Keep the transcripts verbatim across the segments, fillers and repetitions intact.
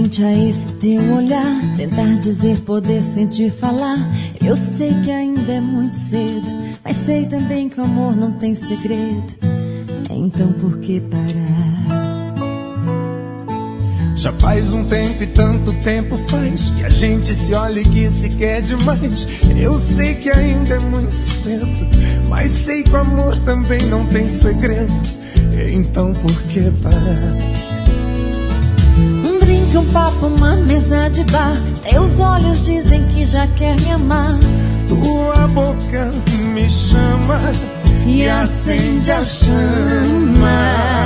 frente a esse teu olhar, tentar dizer, poder sentir, falar. Eu sei que ainda é muito cedo, mas sei também que o amor não tem segredo. Então por que parar? Já faz um tempo e tanto tempo faz que a gente se olha e que se quer demais. Eu sei que ainda é muito cedo, mas sei que o amor também não tem segredo. Então por que parar? Um drink, um papo, uma mesa de bar. Teus olhos dizem que já quer me amar. Tua boca me chama e acende a chama.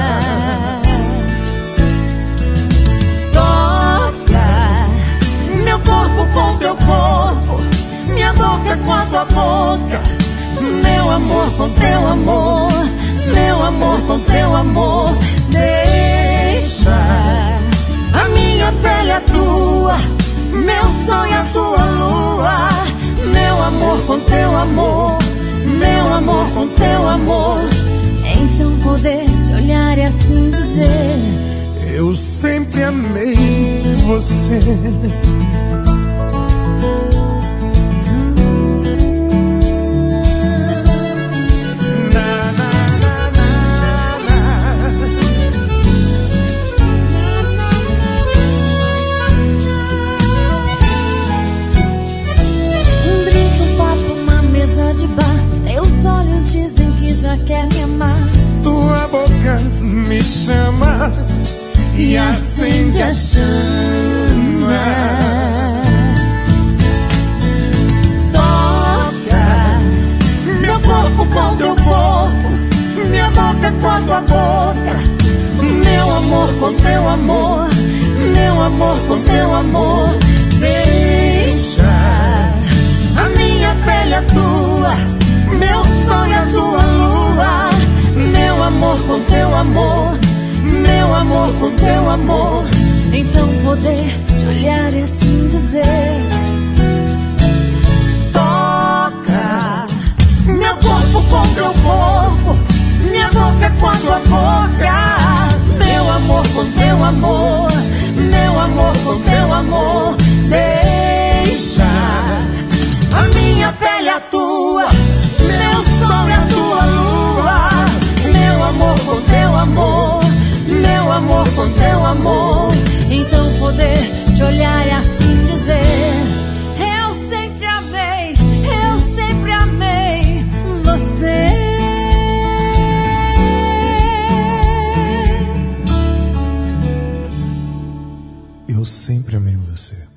Meu corpo com teu corpo, minha boca com a tua boca. Meu amor com teu amor, meu amor com teu amor. Deixa a minha pele a tua, meu sonho a tua lua. Meu amor com teu amor, meu amor com teu amor. Então poder te olhar e assim dizer: eu sempre amei você. Já quer me amar. Tua boca me chama e acende a chama. Toca meu corpo com teu corpo, minha boca com a tua boca. Meu amor com teu amor, meu amor com teu amor. Deixa a minha pele a tua, meu sonho a tua lua. Meu amor com teu amor, meu amor com teu amor. Então poder te olhar e assim dizer: toca meu corpo com teu corpo, minha boca com a tua boca. Meu amor com teu amor, meu amor com teu amor. Deixa a minha pele a tua, meu sol é a tua lua. Meu amor com teu amor, meu amor com teu amor. Então poder te olhar e assim dizer: eu sempre amei, eu sempre amei você. Eu sempre amei você.